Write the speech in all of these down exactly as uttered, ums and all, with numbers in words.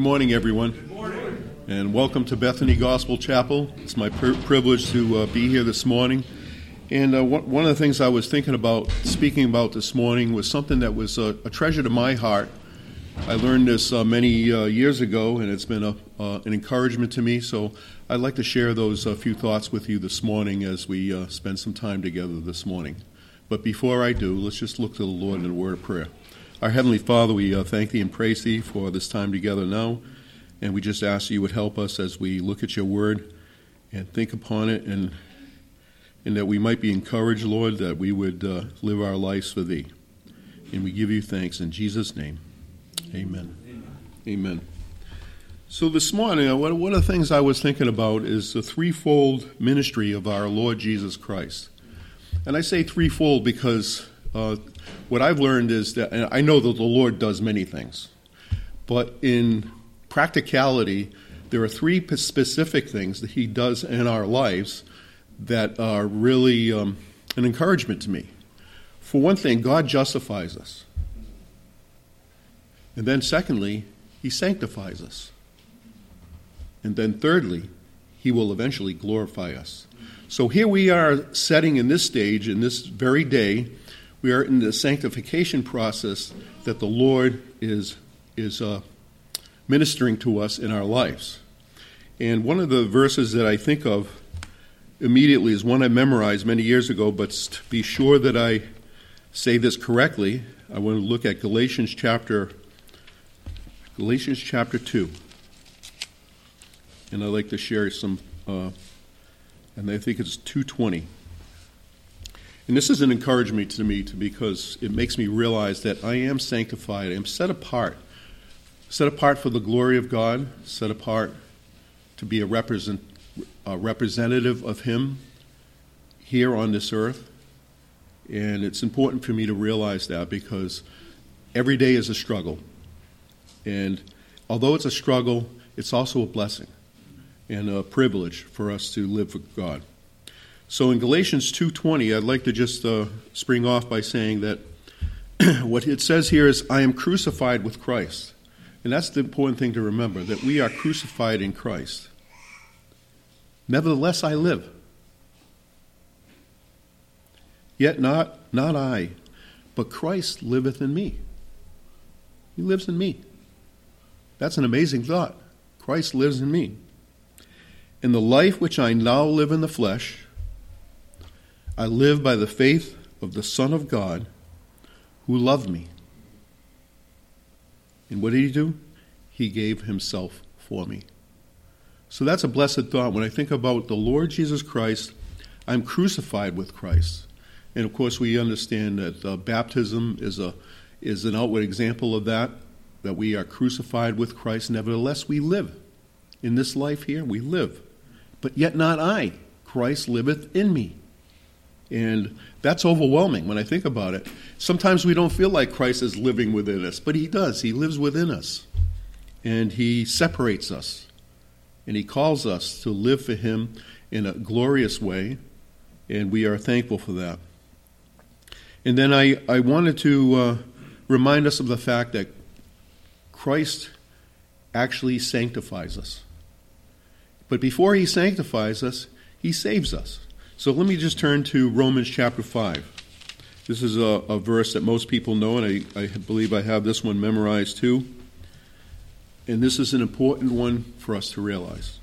Good morning, everyone. Good morning. And welcome to Bethany Gospel Chapel. It's my pr- privilege to uh, be here this morning. And uh, one, one of the things I was thinking about, speaking about this morning, was something that was uh, a treasure to my heart. I learned this uh, many uh, years ago, and it's been a, uh, an encouragement to me. So I'd like to share those uh, few thoughts with you this morning as we uh, spend some time together this morning. But before I do, let's just look to the Lord in a word of prayer. Our Heavenly Father, we uh, thank Thee and praise Thee for this time together now, and we just ask You would help us as we look at Your Word and think upon it, and and that we might be encouraged, Lord, that we would uh, live our lives for Thee. And we give You thanks in Jesus' name. Amen. Amen. Amen. So this morning, uh, one, one of the things I was thinking about is the threefold ministry of our Lord Jesus Christ. And I say threefold because uh, what I've learned is that, and I know that the Lord does many things, but in practicality, there are three specific things that He does in our lives that are really um, an encouragement to me. For one thing, God justifies us. And then secondly, He sanctifies us. And then thirdly, He will eventually glorify us. So here we are sitting in this stage, in this very day, we are in the sanctification process that the Lord is is uh, ministering to us in our lives. And one of the verses that I think of immediately is one I memorized many years ago, but to be sure that I say this correctly, I want to look at Galatians chapter Galatians chapter two. And I'd like to share some, uh, and I think it's two twenty. And this is an encouragement to me to, because it makes me realize that I am sanctified. I am set apart. Set apart for the glory of God. Set apart to be a, represent, a representative of Him here on this earth. And it's important for me to realize that because every day is a struggle. And although it's a struggle, it's also a blessing and a privilege for us to live for God. So in Galatians two twenty, I'd like to just uh, spring off by saying that what it says here is, I am crucified with Christ. And that's the important thing to remember, that we are crucified in Christ. Nevertheless, I live. Yet not, not I, but Christ liveth in me. He lives in me. That's an amazing thought. Christ lives in me. In the life which I now live in the flesh, I live by the faith of the Son of God who loved me. And what did He do? He gave Himself for me. So that's a blessed thought. When I think about the Lord Jesus Christ, I'm crucified with Christ. And of course we understand that uh, baptism is a is an outward example of that, that we are crucified with Christ. Nevertheless, we live. In this life here, we live. But yet not I. Christ liveth in me. And that's overwhelming when I think about it. Sometimes we don't feel like Christ is living within us, but He does. He lives within us. And He separates us. And He calls us to live for Him in a glorious way. And we are thankful for that. And then I, I wanted to uh, remind us of the fact that Christ actually sanctifies us. But before He sanctifies us, He saves us. So let me just turn to Romans chapter five. This is a, a verse that most people know, and I, I believe I have this one memorized too. And this is an important one for us to realize.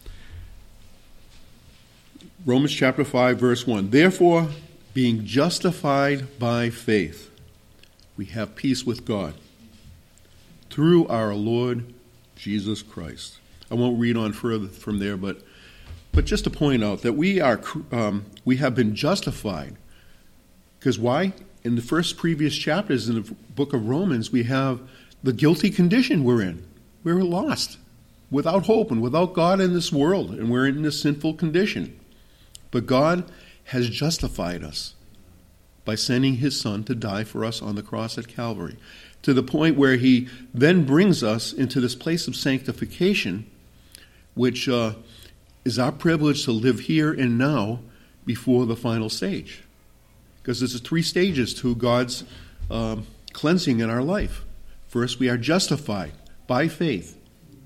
Romans chapter five, verse one. Therefore, being justified by faith, we have peace with God through our Lord Jesus Christ. I won't read on further from there, but But just to point out that we are um, we have been justified. Because why? In the first previous chapters in the book of Romans, we have the guilty condition we're in. We're lost, without hope and without God in this world, and we're in this sinful condition. But God has justified us by sending His Son to die for us on the cross at Calvary, to the point where He then brings us into this place of sanctification, which uh, is our privilege to live here and now before the final stage. Because there's three stages to God's um, cleansing in our life. First, we are justified by faith.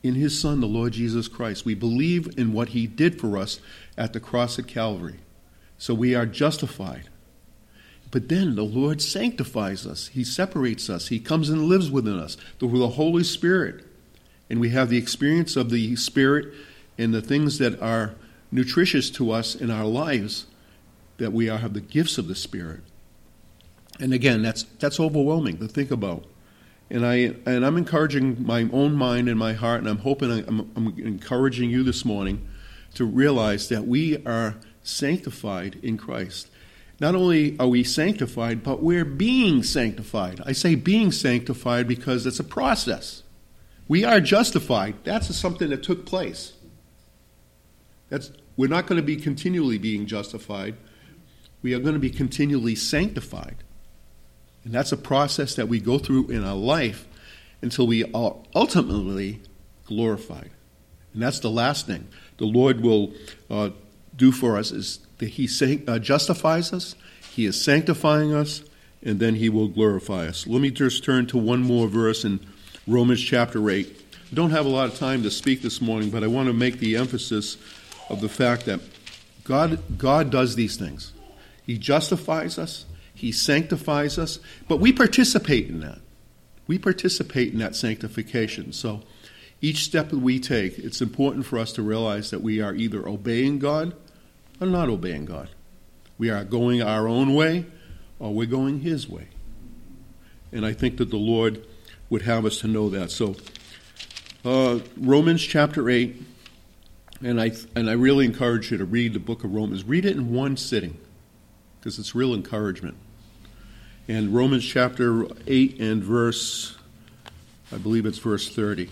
in his Son, the Lord Jesus Christ. We believe in what he did for us at the cross at Calvary. So we are justified. But then the Lord sanctifies us. He separates us. He comes and lives within us through the Holy Spirit. And we have the experience of the Spirit and the things that are nutritious to us in our lives, that we are, have the gifts of the Spirit. And again, that's that's overwhelming to think about. And, I, and I'm encouraging my own mind and my heart, and I'm hoping I, I'm, I'm encouraging you this morning to realize that we are sanctified in Christ. Not only are we sanctified, but we're being sanctified. I say being sanctified because it's a process. We are justified. That's something that took place. That's, we're not going to be continually being justified. We are going to be continually sanctified. And that's a process that we go through in our life until we are ultimately glorified. And that's the last thing the Lord will uh, do for us, is that he san- uh, justifies us, he is sanctifying us, and then he will glorify us. Let me just turn to one more verse in Romans chapter eight. I don't have a lot of time to speak this morning, but I want to make the emphasis of the fact that God, God does these things. He justifies us, he sanctifies us, but we participate in that. We participate in that sanctification. So each step that we take, it's important for us to realize that we are either obeying God or not obeying God. We are going our own way or we're going his way. And I think that the Lord would have us to know that. So uh, Romans chapter eight, and I and I really encourage you to read the book of Romans. Read it in one sitting, because it's real encouragement. And Romans chapter eight and verse, I believe it's verse thirty.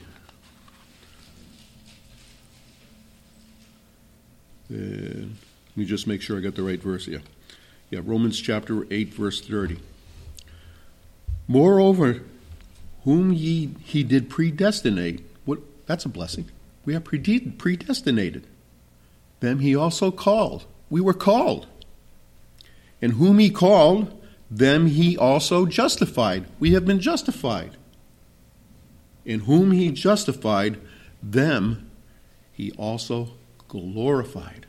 And let me just make sure I got the right verse here. Yeah, Romans chapter eight, verse thirty. Moreover, whom ye he did predestinate. What? That's a blessing. We are predestinated. Them he also called. We were called. And whom he called, them he also justified. We have been justified. And whom he justified, them he also glorified.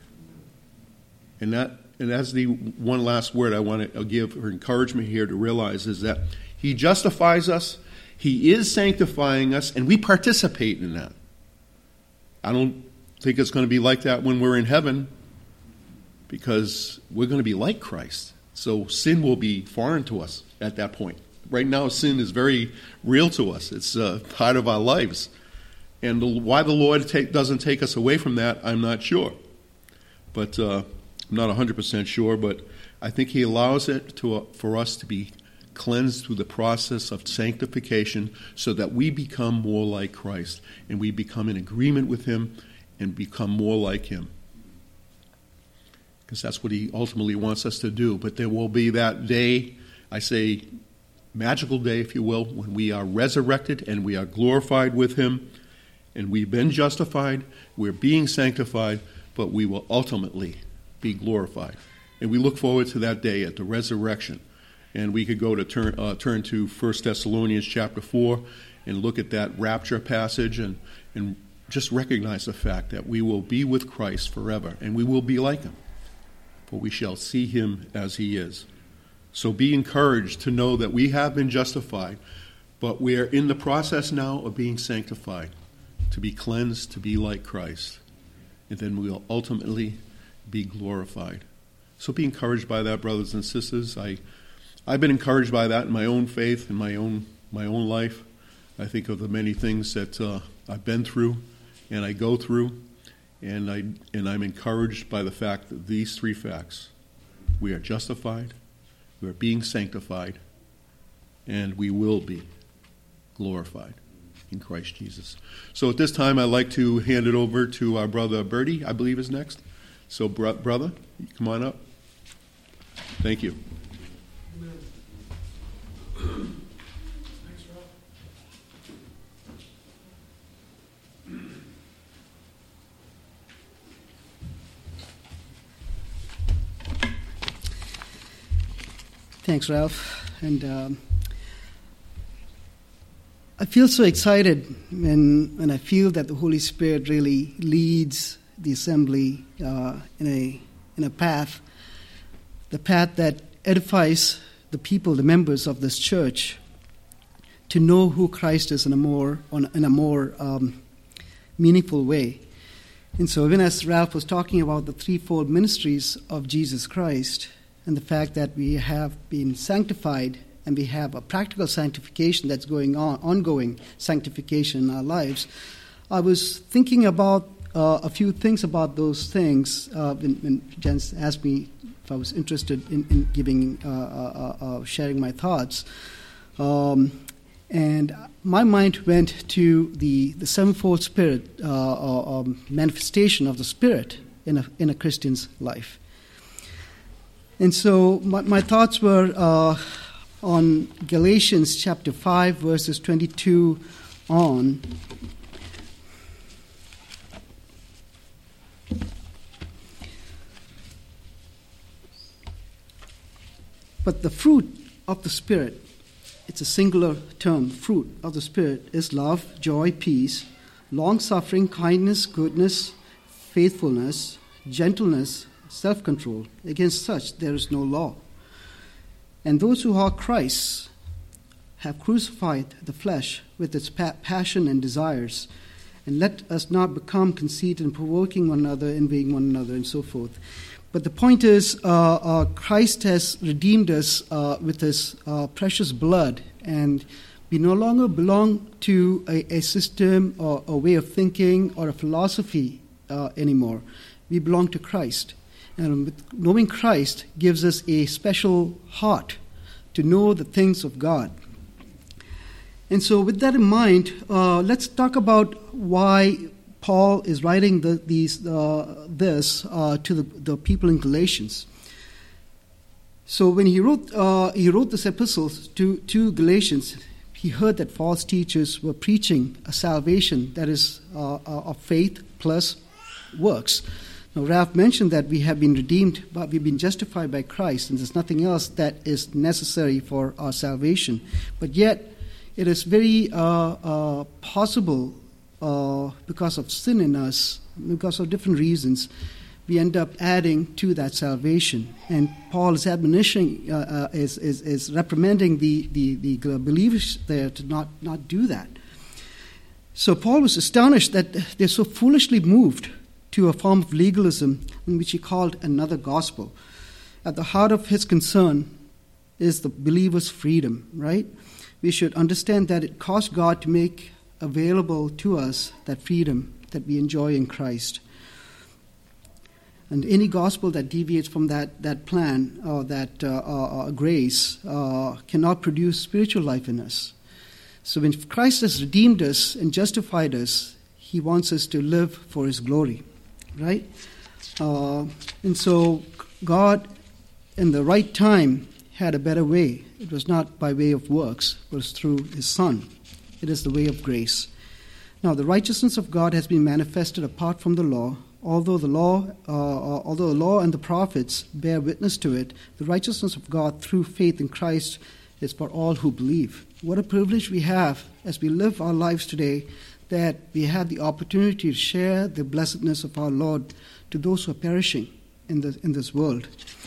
And that, and that's the one last word I want to give for encouragement here to realize, is that he justifies us, he is sanctifying us, and we participate in that. I don't think it's going to be like that when we're in heaven, because we're going to be like Christ. So sin will be foreign to us at that point. Right now, sin is very real to us. It's uh, part of our lives. And the, why the Lord take, doesn't take us away from that, I'm not sure. But uh, I'm not one hundred percent sure, but I think he allows it to uh, for us to be cleansed through the process of sanctification so that we become more like Christ and we become in agreement with him and become more like him. Because that's what he ultimately wants us to do. But there will be that day, I say magical day, if you will, when we are resurrected and we are glorified with him, and we've been justified, we're being sanctified, but we will ultimately be glorified. And we look forward to that day at the resurrection. And we could go to turn uh, turn to First Thessalonians chapter four and look at that rapture passage and, and just recognize the fact that we will be with Christ forever, and we will be like him, for we shall see him as he is. So be encouraged to know that we have been justified, but we are in the process now of being sanctified, to be cleansed, to be like Christ, and then we will ultimately be glorified. So be encouraged by that, brothers and sisters. I, I've been encouraged by that in my own faith, in my own my own life. I think of the many things that uh, I've been through and I go through, and I and I'm encouraged by the fact that these three facts: we are justified, we are being sanctified, and we will be glorified in Christ Jesus. So at this time, I'd like to hand it over to our brother Bertie, I believe is next. So bro- brother, come on up. Thank you. Thanks, Ralph. Thanks, Ralph. And um, I feel so excited when, when I feel that the Holy Spirit really leads the assembly uh, in a in a path, the path that edifies the people, the members of this church, to know who Christ is in a more on, in a more um, meaningful way. And so, even as Ralph was talking about the threefold ministries of Jesus Christ and the fact that we have been sanctified and we have a practical sanctification that's going on, ongoing sanctification in our lives, I was thinking about uh, a few things about those things uh, when, when Jens asked me if I was interested in, in giving, uh, uh, uh, sharing my thoughts. Um, and my mind went to the, the sevenfold Spirit, uh, uh, um, manifestation of the Spirit in a, in a Christian's life. And so my, my thoughts were uh, on Galatians chapter five, verses twenty-two on. But the fruit of the Spirit, it's a singular term, fruit of the Spirit, is love, joy, peace, long-suffering, kindness, goodness, faithfulness, gentleness, self-control. Against such there is no law. And those who are Christ's have crucified the flesh with its pa- passion and desires. And let us not become conceited and provoking one another, envying one another, and so forth. But the point is, uh, uh, Christ has redeemed us uh, with his uh, precious blood, and we no longer belong to a, a system or a way of thinking or a philosophy uh, anymore. We belong to Christ. And with knowing Christ gives us a special heart to know the things of God. And so with that in mind, uh, let's talk about why Paul is writing the, these, uh, this uh, to the, the people in Galatians. So when he wrote uh, he wrote this epistle to, to Galatians, he heard that false teachers were preaching a salvation that is uh, of faith plus works. Now, Ralph mentioned that we have been redeemed, but we've been justified by Christ, and there's nothing else that is necessary for our salvation. But yet, it is very uh, uh, possible, uh, because of sin in us, because of different reasons, we end up adding to that salvation. And Paul is admonishing, uh, uh, is, is is reprimanding the, the, the believers there to not, not do that. So Paul was astonished that they're so foolishly moved to a form of legalism in which he called another gospel. At the heart of his concern is the believer's freedom, right? We should understand that it cost God to make available to us that freedom that we enjoy in Christ. And any gospel that deviates from that, that plan or that uh, uh, grace uh, cannot produce spiritual life in us. So when Christ has redeemed us and justified us, he wants us to live for his glory. Right? Uh, and so God, in the right time, had a better way. It was not by way of works, it was through his Son. It is the way of grace. Now, the righteousness of God has been manifested apart from the law. Although the law, uh, although the law and the prophets bear witness to it, the righteousness of God through faith in Christ is for all who believe. What a privilege we have as we live our lives today, that we have the opportunity to share the blessedness of our Lord to those who are perishing in the in this world.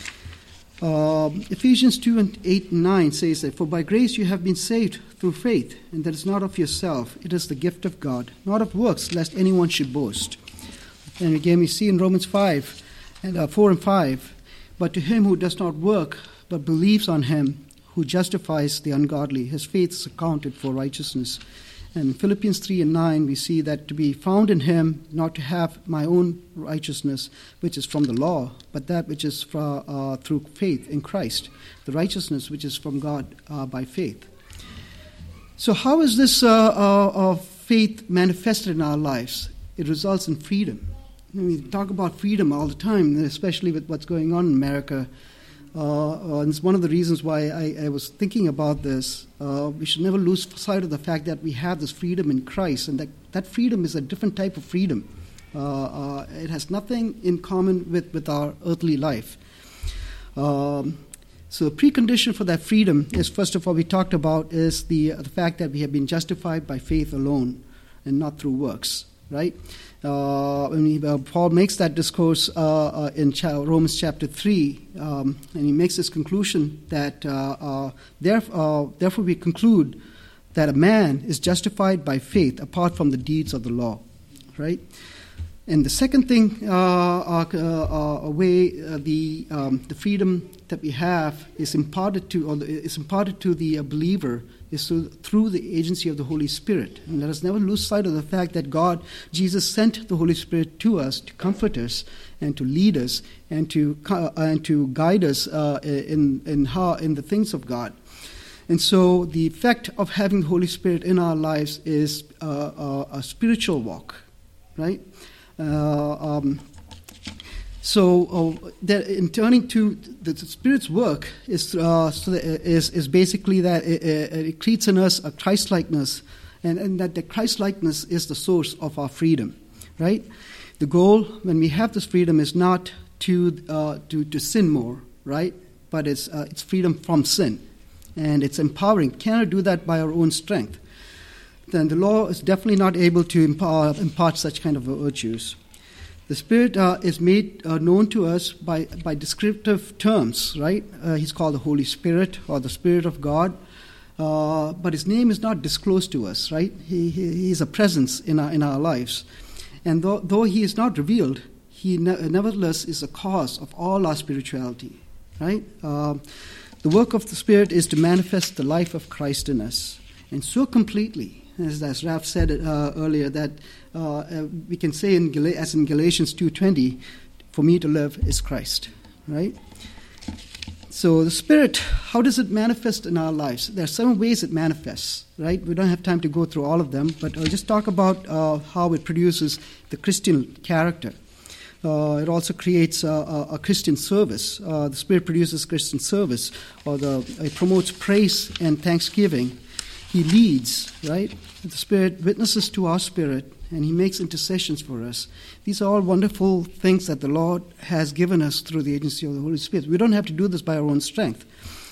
Uh, Ephesians two and eight and nine says that, "For by grace you have been saved through faith, and that is not of yourself; it is the gift of God, not of works, lest anyone should boast." And again, we see in Romans five and uh, four and five, "But to him who does not work, but believes on him who justifies the ungodly, his faith is accounted for righteousness." And in Philippians three and nine, we see that to be found in him, not to have my own righteousness, which is from the law, but that which is fra, uh, through faith in Christ, the righteousness which is from God uh, by faith. So how is this uh, uh, uh, faith manifested in our lives? It results in freedom. We talk about freedom all the time, especially with what's going on in America. Uh, and it's one of the reasons why I, I was thinking about this. Uh, we should never lose sight of the fact that we have this freedom in Christ, and that, that freedom is a different type of freedom. Uh, uh, it has nothing in common with, with our earthly life. Um, So the precondition for that freedom is, first of all, we talked about, is the, uh, the fact that we have been justified by faith alone and not through works, right? Uh, when he, uh, Paul makes that discourse uh, uh, in cha- Romans chapter three, um, and he makes this conclusion that uh, uh, therefore, uh, therefore we conclude that a man is justified by faith apart from the deeds of the law, right? And the second thing, uh, uh, uh, way uh, the um, the freedom that we have is imparted to, or is imparted to the uh, believer, is through, through the agency of the Holy Spirit. And let us never lose sight of the fact that God, Jesus, sent the Holy Spirit to us to comfort us and to lead us and to uh, and to guide us uh, in in how in the things of God. And so, the effect of having the Holy Spirit in our lives is uh, uh, a spiritual walk, right? Uh, um, so, uh, that in turning to the, the Spirit's work is uh, so that is is basically that it, it creates in us a Christ-likeness, and, and that the Christ-likeness is the source of our freedom, right? The goal when we have this freedom is not to uh, to to sin more, right? But it's uh, it's freedom from sin, and it's empowering. Cannot do that by our own strength. Then the law is definitely not able to impart, impart such kind of virtues. The Spirit uh, is made uh, known to us by, by descriptive terms, right? Uh, he's called the Holy Spirit or the Spirit of God, uh, but his name is not disclosed to us, right? He, he, he is a presence in our, in our lives. And though, though he is not revealed, he ne- nevertheless is a cause of all our spirituality, right? Uh, the work of the Spirit is to manifest the life of Christ in us, and so completely, As, as Ralph said uh, earlier, that uh, uh, we can say, in Gal- as in Galatians two twenty, for me to live is Christ, right? So the Spirit, how does it manifest in our lives? There are seven ways it manifests, right? We don't have time to go through all of them, but I'll just talk about uh, how it produces the Christian character. Uh, it also creates uh, a, a Christian service. Uh, the Spirit produces Christian service, or the, it promotes praise and thanksgiving. He leads, right? The Spirit witnesses to our spirit, and he makes intercessions for us. These are all wonderful things that the Lord has given us through the agency of the Holy Spirit. We don't have to do this by our own strength.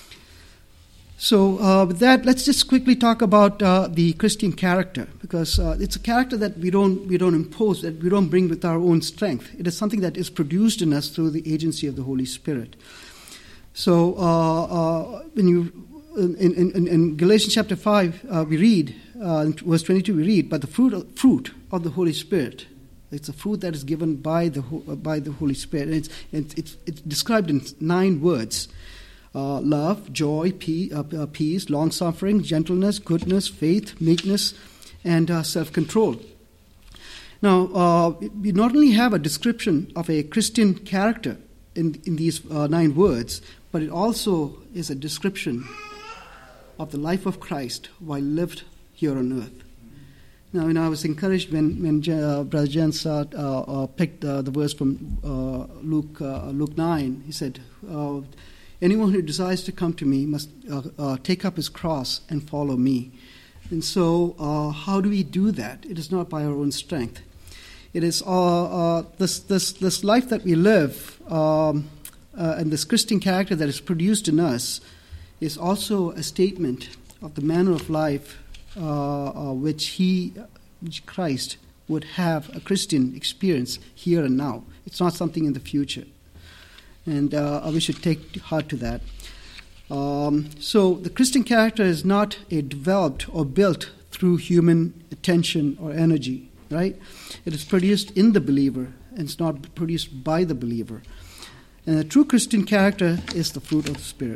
So uh, with that, let's just quickly talk about uh, the Christian character, because uh, it's a character that we don't we don't impose, that we don't bring with our own strength. It is something that is produced in us through the agency of the Holy Spirit. So uh, uh, when you In, in, in Galatians chapter five, uh, we read, uh, in verse twenty-two, we read, but the fruit of, fruit of the Holy Spirit, it's a fruit that is given by the uh, by the Holy Spirit. And it's, it's, it's, it's described in nine words: uh, love, joy, peace, uh, uh, peace, long-suffering, gentleness, goodness, faith, meekness, and uh, self-control. Now, uh, we not only have a description of a Christian character in, in these uh, nine words, but it also is a description of the life of Christ while lived here on earth. Now, you know, I was encouraged when, when uh, Brother Jens uh, uh, picked uh, the verse from uh, Luke uh, Luke nine. He said, uh, anyone who desires to come to me must uh, uh, take up his cross and follow me. And so uh, how do we do that? It is not by our own strength. It is uh, uh, this, this, this life that we live um, uh, and this Christian character that is produced in us is also a statement of the manner of life uh, uh, which he, which Christ, would have a Christian experience here and now. It's not something in the future. And uh, we should take heart to that. Um, so the Christian character is not a developed or built through human attention or energy, right? It is produced in the believer, and it's not produced by the believer. And the true Christian character is the fruit of the Spirit.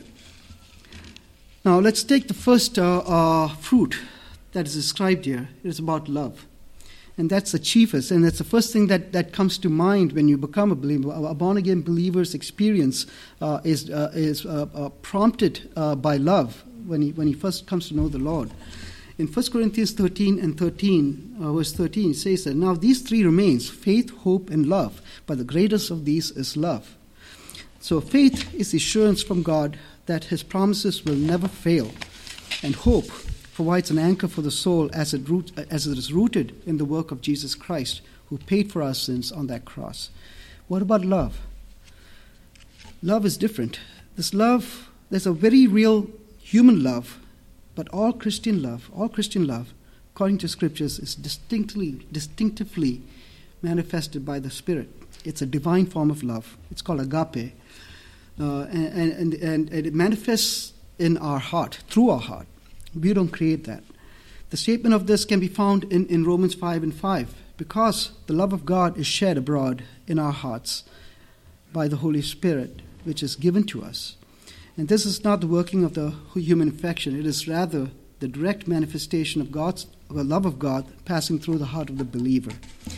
Now, let's take the first uh, uh, fruit that is described here. It is about love. And that's the chiefest, and that's the first thing that, that comes to mind when you become a believer. A born-again believer's experience uh, is uh, is uh, uh, prompted uh, by love when he when he first comes to know the Lord. In First Corinthians thirteen and thirteen, uh, verse thirteen, it says that, now these three remains, faith, hope, and love, but the greatest of these is love. So faith is the assurance from God that his promises will never fail, and hope provides an anchor for the soul as it, root, as it is rooted in the work of Jesus Christ, who paid for our sins on that cross. What about love? Love is different. This love there's a very real human love, but all Christian love, all Christian love, according to scriptures, is distinctly, distinctively manifested by the Spirit. It's a divine form of love. It's called agape. Uh, and, and, and, and it manifests in our heart, through our heart. We don't create that. The statement of this can be found in, in Romans five and five. Because the love of God is shed abroad in our hearts by the Holy Spirit, which is given to us. And this is not the working of the human affection. It is rather the direct manifestation of God's, the love of God passing through the heart of the believer.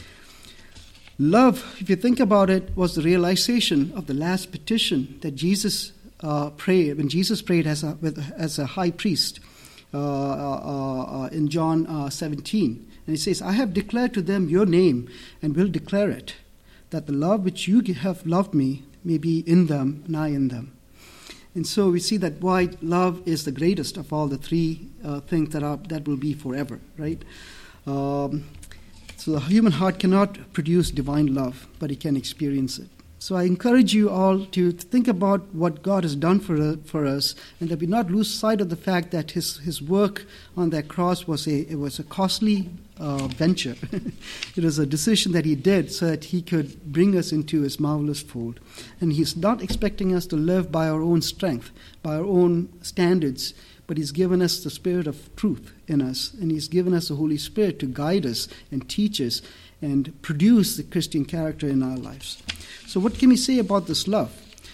Love, if you think about it, was the realization of the last petition that Jesus uh, prayed, when Jesus prayed as a, with, as a high priest uh, uh, uh, in John uh, seventeen. And he says, I have declared to them your name and will declare it, that the love which you have loved me may be in them and I in them. And so we see that why love is the greatest of all the three uh, things that are that will be forever, right? Um, so the human heart cannot produce divine love, but it can experience it. So I encourage you all to think about what God has done for, for us, and that we not lose sight of the fact that his, his work on that cross was a, it was a costly uh, venture. It was a decision that he did so that he could bring us into his marvelous fold. And he's not expecting us to live by our own strength, by our own standards, but he's given us the Spirit of truth in us, and he's given us the Holy Spirit to guide us and teach us and produce the Christian character in our lives. So what can we say about this love?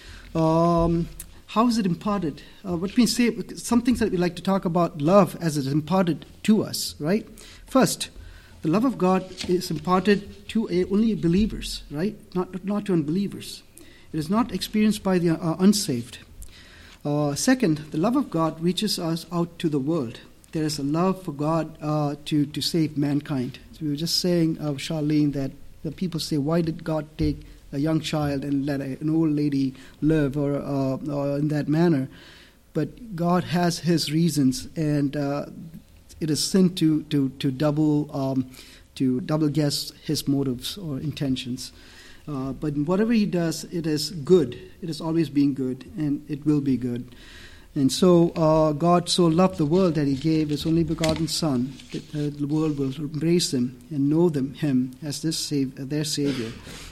Um, how is it imparted? Uh, what can we say? Some things that we like to talk about love as it is imparted to us, right? First, the love of God is imparted to a, only believers, right? Not, not to unbelievers. It is not experienced by the uh, unsaved. Uh, second, the love of God reaches us out to the world. There is a love for God uh, to, to save mankind. So we were just saying, uh, Charlene, that the people say, why did God take a young child and let a, an old lady live or, uh, or in that manner? But God has his reasons, and uh, it is sin to, to, to double um, to double guess his motives or intentions. Uh, but whatever he does, it is good. It is always being good, and it will be good. And so uh, God so loved the world that he gave his only begotten Son, that uh, the world will embrace him and know them, him as this save, their Savior.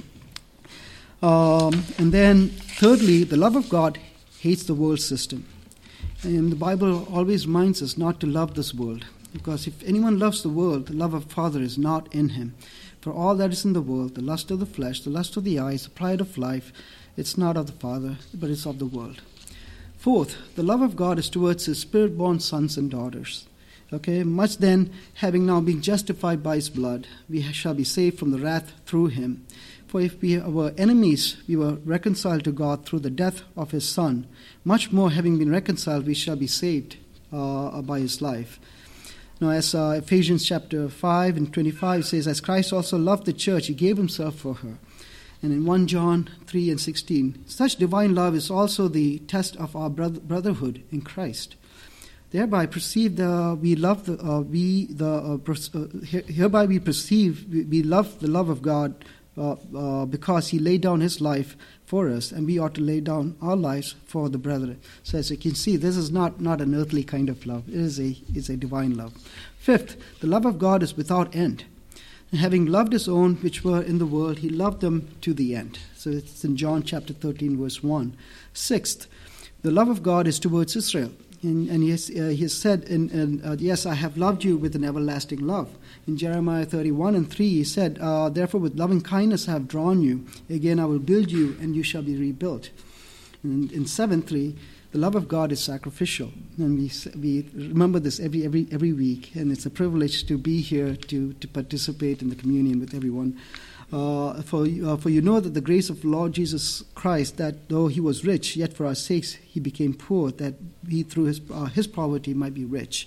Um, and then thirdly, the love of God hates the world system. And the Bible always reminds us not to love this world, because if anyone loves the world, the love of the Father is not in him. For all that is in the world, the lust of the flesh, the lust of the eyes, the pride of life, it's not of the Father, but it's of the world. Fourth, the love of God is towards his spirit-born sons and daughters. Okay, much then, having now been justified by his blood, we shall be saved from the wrath through him. For if we were enemies, we were reconciled to God through the death of his Son. Much more, having been reconciled, we shall be saved uh, by his life. Now, as uh, Ephesians chapter five and twenty-five says, as Christ also loved the church, he gave himself for her. And in First John three and sixteen, such divine love is also the test of our brotherhood in Christ. Thereby perceive the we love the uh, we the uh, uh, hereby we perceive we, we love the love of God uh, uh, because he laid down his life for us, and we ought to lay down our lives for the brethren. So as you can see, this is not, not an earthly kind of love. It is a it's a divine love. Fifth, the love of God is without end. And having loved his own which were in the world, he loved them to the end. So it's in John chapter thirteen, verse one. Sixth, the love of God is towards Israel. And, and he, has, uh, he has said, in, in, uh, yes, I have loved you with an everlasting love. In Jeremiah thirty-one and three, he said, uh, therefore with loving kindness I have drawn you. Again I will build you, and you shall be rebuilt. And in seven three, the love of God is sacrificial. And we we remember this every every every week, and it's a privilege to be here to, to participate in the communion with everyone. Uh, for, uh, for you know that the grace of Lord Jesus Christ, that though he was rich, yet for our sakes he became poor, that we through his, uh, his poverty might be rich.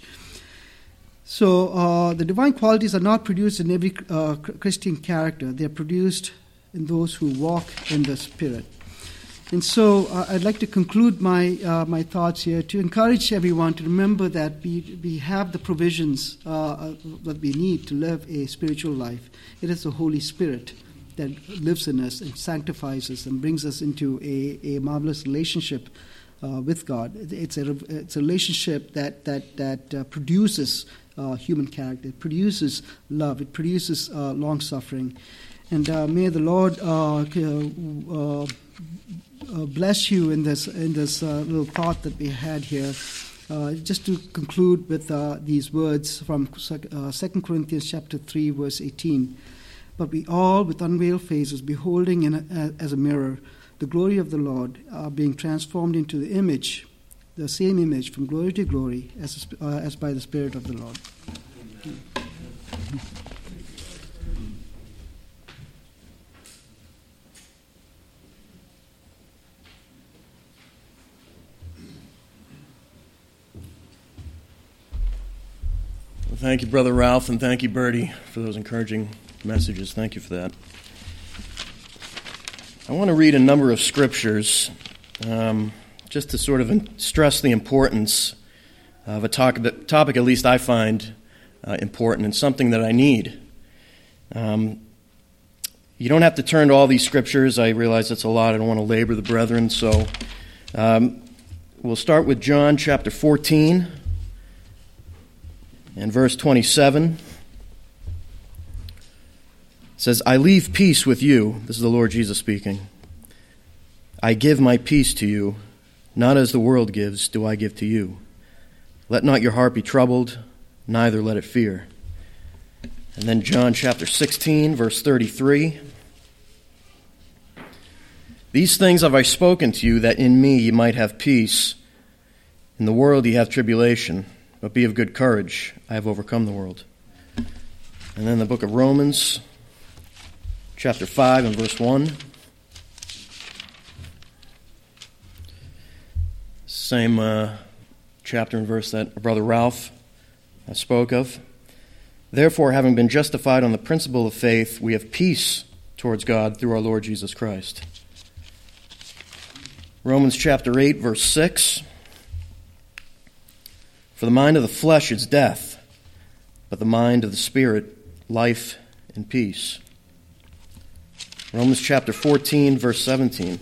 So uh, the divine qualities are not produced in every uh, Christian character. They are produced in those who walk in the Spirit. And so uh, I'd like to conclude my uh, my thoughts here to encourage everyone to remember that we we have the provisions uh, that we need to live a spiritual life. It is the Holy Spirit that lives in us and sanctifies us and brings us into a, a marvelous relationship uh, with God. It's a, it's a relationship that, that, that uh, produces uh, human character. It produces love. It produces uh, long-suffering. And uh, may the Lord uh, uh, uh, bless you in this, in this uh, little thought that we had here. Uh, just to conclude with uh, these words from uh, Second Corinthians chapter three, verse eighteen. But we all, with unveiled faces, beholding in a, as a mirror the glory of the Lord, are being transformed into the image, the same image, from glory to glory, as, uh, as by the Spirit of the Lord. Amen. Thank you, Brother Ralph, and thank you, Bertie, for those encouraging messages. Thank you for that. I want to read a number of scriptures um, just to sort of stress the importance of a talk, topic at least I find uh, important and something that I need. Um, you don't have to turn to all these scriptures. I realize that's a lot. I don't want to labor the brethren, so um, we'll start with John chapter fourteen. And verse twenty-seven says, I leave peace with you. This is the Lord Jesus speaking. I give my peace to you. Not as the world gives, do I give to you. Let not your heart be troubled, neither let it fear. And then John chapter sixteen, verse thirty-three. These things have I spoken to you, that in me ye might have peace. In the world ye have tribulation. But be of good courage, I have overcome the world. And then the book of Romans, chapter five and verse one. Same uh, chapter and verse that Brother Ralph spoke of. Therefore, having been justified on the principle of faith, we have peace towards God through our Lord Jesus Christ. Romans chapter eight, verse six. For the mind of the flesh is death, but the mind of the Spirit, life and peace. Romans chapter fourteen, verse seventeen.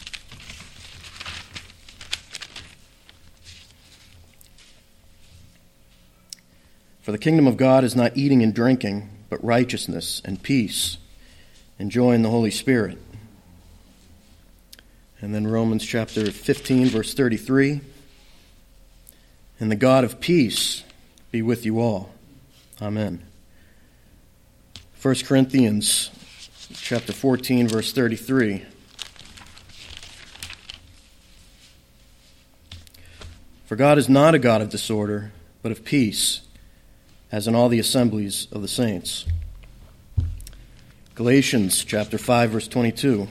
For the kingdom of God is not eating and drinking, but righteousness and peace, and joy in the Holy Spirit. And then Romans chapter fifteen, verse thirty-three. And the God of peace be with you all. Amen. First Corinthians chapter fourteen, verse thirty-three. For God is not a God of disorder, but of peace, as in all the assemblies of the saints. Galatians chapter five, verse twenty-two.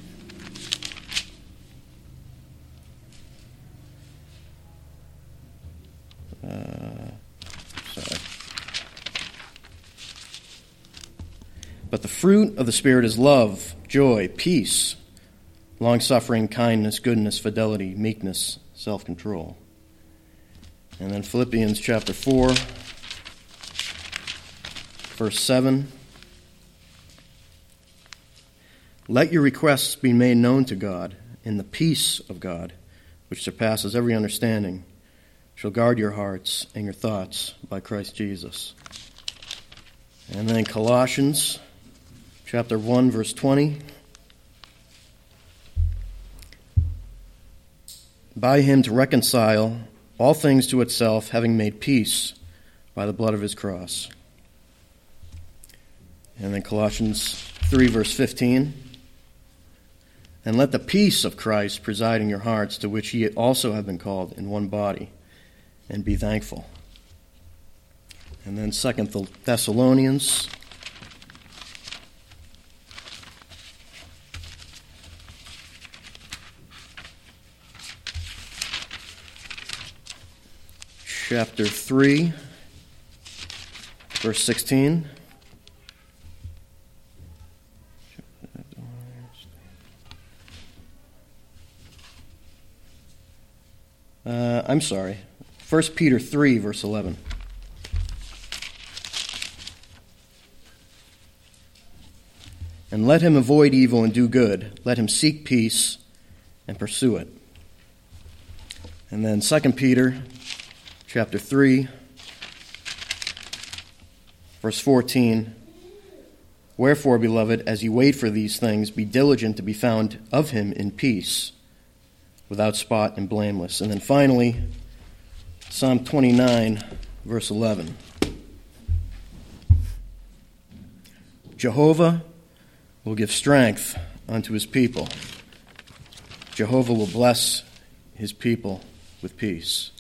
Uh, sorry. But the fruit of the Spirit is love, joy, peace, long-suffering, kindness, goodness, fidelity, meekness, self-control. And then Philippians chapter four, verse seven. Let your requests be made known to God, and the peace of God, which surpasses every understanding, shall guard your hearts and your thoughts by Christ Jesus. And then Colossians chapter one, verse twenty. By him to reconcile all things to itself, having made peace by the blood of his cross. And then Colossians three, verse fifteen. And let the peace of Christ preside in your hearts, to which ye also have been called in one body, and be thankful. And then Second Thessalonians chapter three, verse sixteen. Uh, I'm sorry. First Peter three, verse eleven. And let him avoid evil and do good. Let him seek peace and pursue it. And then Second Peter chapter three, verse fourteen. Wherefore, beloved, as you wait for these things, be diligent to be found of him in peace, without spot and blameless. And then finally, Psalm twenty-nine, verse eleven. Jehovah will give strength unto his people. Jehovah will bless his people with peace.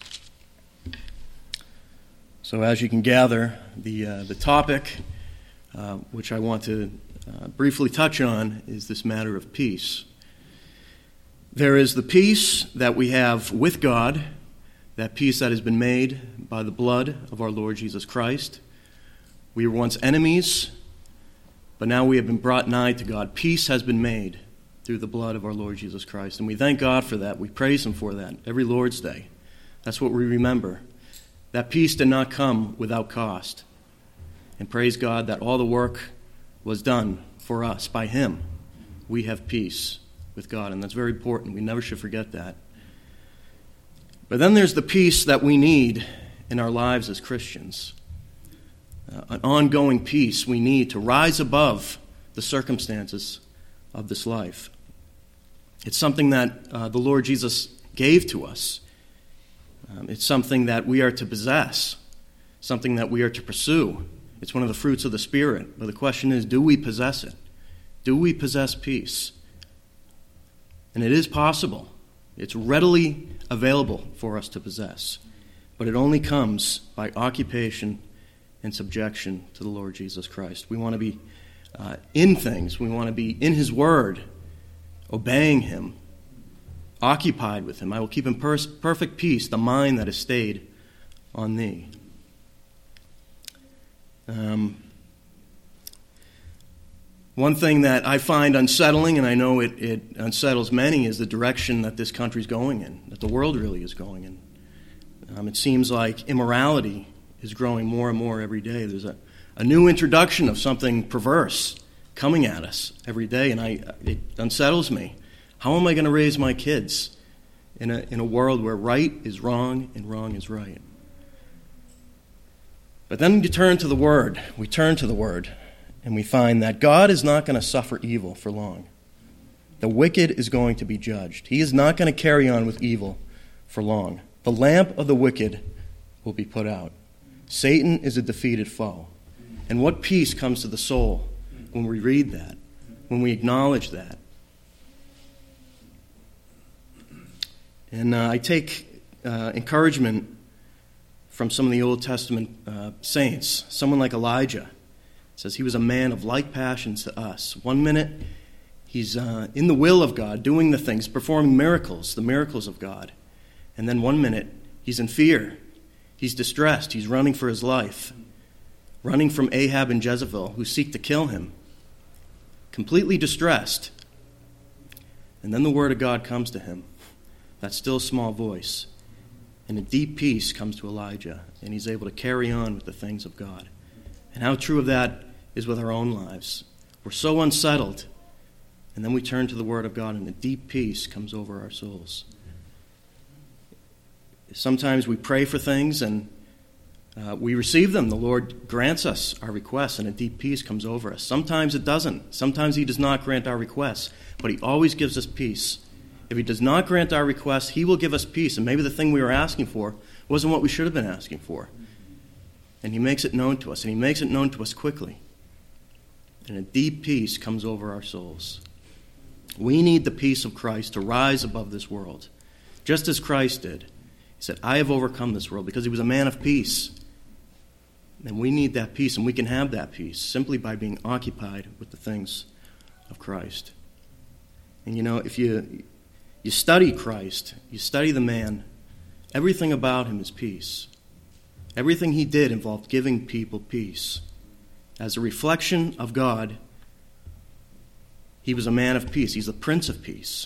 So as you can gather, the uh, the topic, uh, which I want to uh, briefly touch on, is this matter of peace. There is the peace that we have with God, that peace that has been made by the blood of our Lord Jesus Christ. We were once enemies, but now we have been brought nigh to God. Peace has been made through the blood of our Lord Jesus Christ. And we thank God for that. We praise him for that every Lord's Day. That's what we remember. That peace did not come without cost. And praise God that all the work was done for us by him. We have peace with God, and that's very important. We never should forget that. But then there's the peace that we need in our lives as Christians. Uh, an ongoing peace we need to rise above the circumstances of this life. It's something that uh, the Lord Jesus gave to us. Um, it's something that we are to possess, something that we are to pursue. It's one of the fruits of the Spirit. But the question is, do we possess it? Do we possess peace? And it is possible. It's readily available for us to possess. But it only comes by occupation and subjection to the Lord Jesus Christ. We want to be uh, in things. We want to be in his word, obeying him, occupied with him. I will keep in per- perfect peace the mind that is stayed on thee. Um, one thing that I find unsettling, and I know it, it unsettles many, is the direction that this country is going in, that the world really is going in. Um, it seems like immorality is growing more and more every day. There's a, a new introduction of something perverse coming at us every day, and I it unsettles me. How am I going to raise my kids in a in a world where right is wrong and wrong is right? But then you turn to the Word. We turn to the Word, and we find that God is not going to suffer evil for long. The wicked is going to be judged. He is not going to carry on with evil for long. The lamp of the wicked will be put out. Satan is a defeated foe. And what peace comes to the soul when we read that, when we acknowledge that. And uh, I take uh, encouragement from some of the Old Testament uh, saints. Someone like Elijah. It says he was a man of like passions to us. One minute, he's uh, in the will of God, doing the things, performing miracles, the miracles of God. And then one minute, he's in fear. He's distressed. He's running for his life, running from Ahab and Jezebel, who seek to kill him, completely distressed. And then the word of God comes to him, that still small voice, and a deep peace comes to Elijah, and he's able to carry on with the things of God. And how true of that is with our own lives. We're so unsettled, and then we turn to the word of God, and a deep peace comes over our souls. Sometimes we pray for things and uh, we receive them. The Lord grants us our requests and a deep peace comes over us. Sometimes it doesn't. Sometimes he does not grant our requests, but he always gives us peace. If he does not grant our requests, he will give us peace. And maybe the thing we were asking for wasn't what we should have been asking for. And he makes it known to us, and he makes it known to us quickly. And a deep peace comes over our souls. We need the peace of Christ to rise above this world, just as Christ did. He said, I have overcome this world, because he was a man of peace. And we need that peace, and we can have that peace simply by being occupied with the things of Christ. And you know, if you you study Christ, you study the man, everything about him is peace. Everything he did involved giving people peace. As a reflection of God, he was a man of peace. He's the Prince of Peace.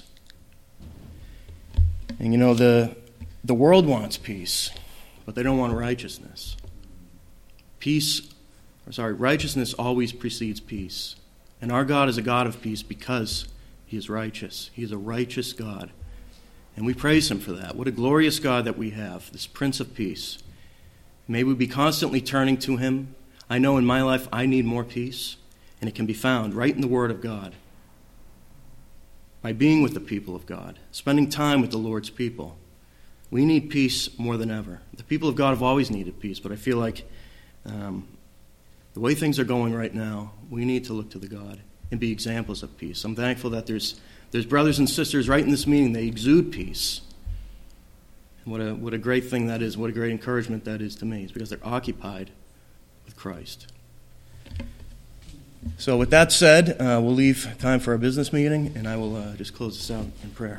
And you know, the The world wants peace, but they don't want righteousness. Peace, or sorry, righteousness always precedes peace. And our God is a God of peace because he is righteous. He is a righteous God. And we praise him for that. What a glorious God that we have, this Prince of Peace. May we be constantly turning to him. I know in my life I need more peace, and it can be found right in the Word of God. By being with the people of God, spending time with the Lord's people. We need peace more than ever. The people of God have always needed peace, but I feel like um, the way things are going right now, we need to look to the God and be examples of peace. I'm thankful that there's there's brothers and sisters right in this meeting. They exude peace. And what a, what a great thing that is. What a great encouragement that is to me. It's because they're occupied with Christ. So with that said, uh, we'll leave time for our business meeting, and I will uh, just close this out in prayer.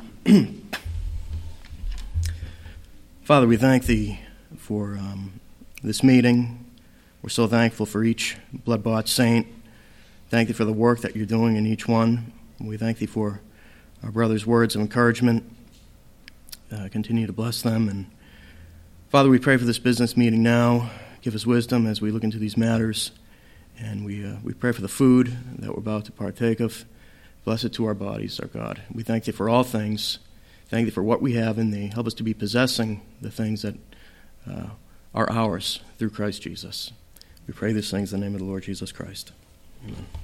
Father, we thank thee for um, this meeting. We're so thankful for each blood-bought saint. Thank thee for the work that you're doing in each one. We thank thee for our brothers' words of encouragement. Uh, continue to bless them. And Father, we pray for this business meeting now. Give us wisdom as we look into these matters. And we uh, we pray for the food that we're about to partake of. Bless it to our bodies, our God. We thank thee for all things. Thank thee for what we have in thee. Help us to be possessing the things that uh, are ours through Christ Jesus. We pray these things in the name of the Lord Jesus Christ. Amen.